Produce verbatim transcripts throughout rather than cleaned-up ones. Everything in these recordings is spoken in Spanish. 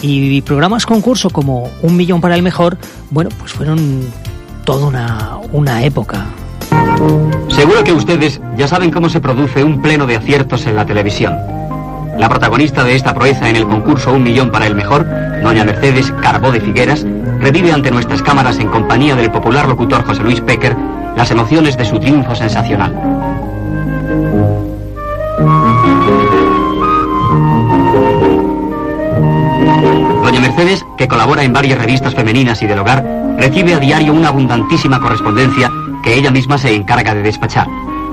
Y programas concurso como Un Millón para el Mejor, bueno, pues fueron toda una, una época. Seguro que ustedes ya saben cómo se produce un pleno de aciertos en la televisión. La protagonista de esta proeza en el concurso Un Millón para el Mejor, doña Mercedes Carbó de Figueras, revive ante nuestras cámaras en compañía del popular locutor José Luis Péquer las emociones de su triunfo sensacional. Doña Mercedes, que colabora en varias revistas femeninas y del hogar, recibe a diario una abundantísima correspondencia que ella misma se encarga de despachar.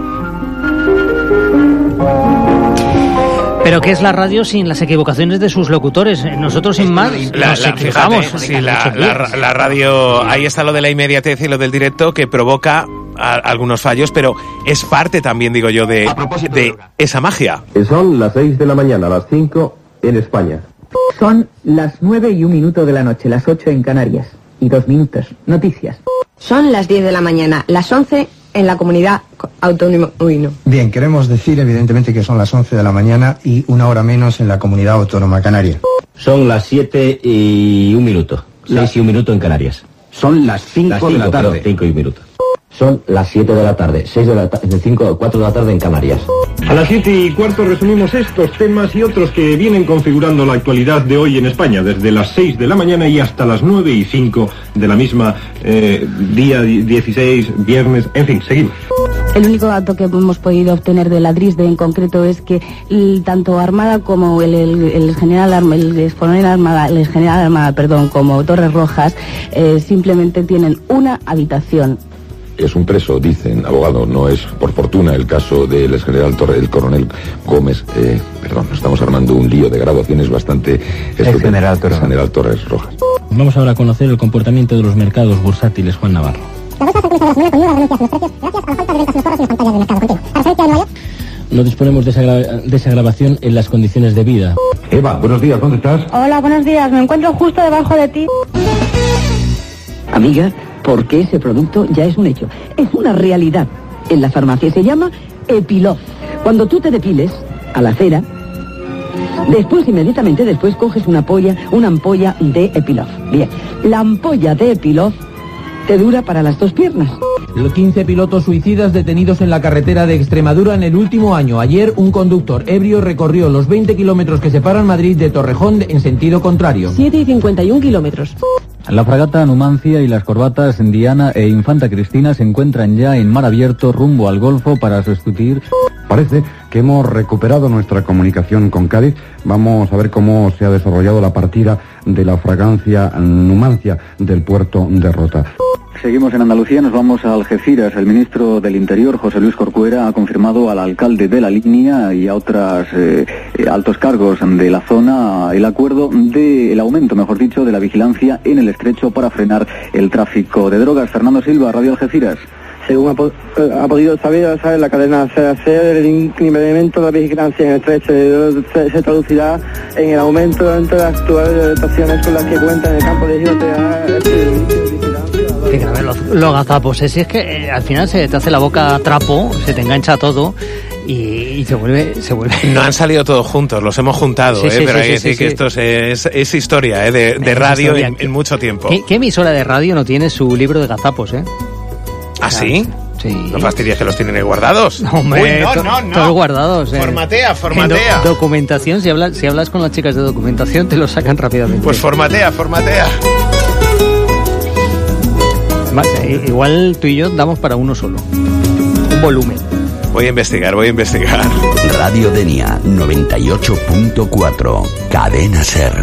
Pero ¿qué es la radio sin las equivocaciones de sus locutores? Nosotros, sin más, la, nos la, equivocamos. Fíjate, sí, la, la, la radio, ahí está lo de la inmediatez y lo del directo que provoca a, algunos fallos, pero es parte también, digo yo, de, de esa magia. Son las seis de la mañana, las cinco en España. Son las nueve y un minuto de la noche, las ocho en Canarias. Y dos minutos. Noticias. Son las diez de la mañana, las once en la comunidad autónoma. Uy, no. Bien, queremos decir evidentemente que son las once de la mañana y una hora menos en la comunidad autónoma canaria. Son las siete y un minuto. La... seis y un minuto en Canarias. Son las cinco, las cinco de la tarde. Perdón, cinco y un minuto. Son las siete de la tarde, seis de la tarde, cinco, cuatro de la tarde en Canarias. A las siete y cuarto resumimos estos temas y otros que vienen configurando la actualidad de hoy en España, desde las seis de la mañana y hasta las nueve y cinco de la misma eh, día dieciséis, viernes, en fin, seguimos. El único dato que hemos podido obtener de la DRISDE en concreto es que el, tanto Armada como el, el, el general Armada, el coronel Armada, el general Armada, perdón, como Torres Rojas, eh, simplemente tienen una habitación. Es un preso, dicen, abogado, no es por fortuna el caso del ex general Torres, el coronel Gómez, eh, perdón, nos estamos armando un lío de graduaciones bastante... El general Torres. general Torres Rojas. Vamos ahora a conocer el comportamiento de los mercados bursátiles, Juan Navarro. No disponemos de esa, gra- de esa grabación en las condiciones de vida. Eva, buenos días, ¿dónde estás? Hola, buenos días, me encuentro justo debajo de ti. Amiga, porque ese producto ya es un hecho, es una realidad. En la farmacia se llama Epilof. Cuando tú te depiles a la cera, después, inmediatamente después, coges una ampolla, una ampolla de Epilof. Bien, la ampolla de Epilof te dura para las dos piernas. Los quince pilotos suicidas detenidos en la carretera de Extremadura en el último año. Ayer, un conductor ebrio recorrió los veinte kilómetros que separan Madrid de Torrejón en sentido contrario. siete y cincuenta y un kilómetros. La fragata Numancia y las corbatas Diana e Infanta Cristina se encuentran ya en mar abierto rumbo al Golfo para sustituir... Parece que hemos recuperado nuestra comunicación con Cádiz. Vamos a ver cómo se ha desarrollado la partida de la fragancia Numancia del puerto de Rota. Seguimos en Andalucía, nos vamos a Algeciras. El ministro del Interior, José Luis Corcuera, ha confirmado al alcalde de la línea y a otros eh, altos cargos de la zona el acuerdo del aumento, mejor dicho, de la vigilancia en el estrecho para frenar el tráfico de drogas. Fernando Silva, Radio Algeciras. Según ha, po ha podido saber, ¿sabe? La cadena C A C, el incremento de la vigilancia en el estrecho se, se traducirá en el aumento de las actuales dotaciones con las que cuenta en el campo de giro de a ver, los, los gazapos, es, es que eh, al final se te hace la boca trapo, se te engancha todo y, y se vuelve se vuelve. No han salido todos juntos, los hemos juntado, sí, eh, sí, pero sí, hay que sí, decir sí, que sí. esto es, es, es historia eh, de, de radio en, en mucho tiempo. ¿Qué, ¿Qué emisora de radio no tiene su libro de gazapos, eh? ¿Ah, sí? Sí. No fastidies que los tienen ahí guardados. No, hombre, Uy, no, to no, no. Todos guardados. Eh. Formatea, formatea. Do documentación, si hablas, si hablas con las chicas de documentación, te lo sacan rápidamente. Pues formatea, formatea. Igual tú y yo damos para uno solo. Un volumen. Voy a investigar, voy a investigar. Radio Denia noventa y ocho punto cuatro. Cadena Ser.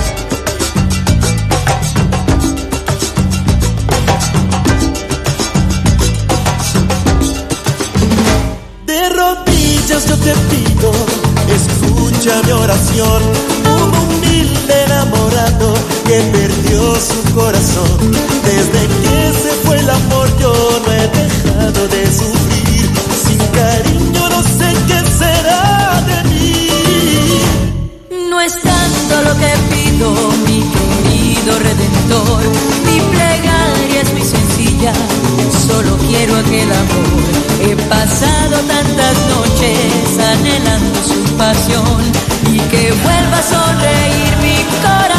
De rodillas yo te pido, escucha mi oración. Un humilde enamorado que perdió su corazón. Desde que se fue el amor yo no he dejado de sufrir. Sin cariño no sé qué será de mí. No es tanto lo que pido, mi querido Redentor. Mi plegaria es muy sencilla, solo quiero aquel amor. He pasado tantas noches anhelando su pasión y que vuelva a sonreír mi corazón.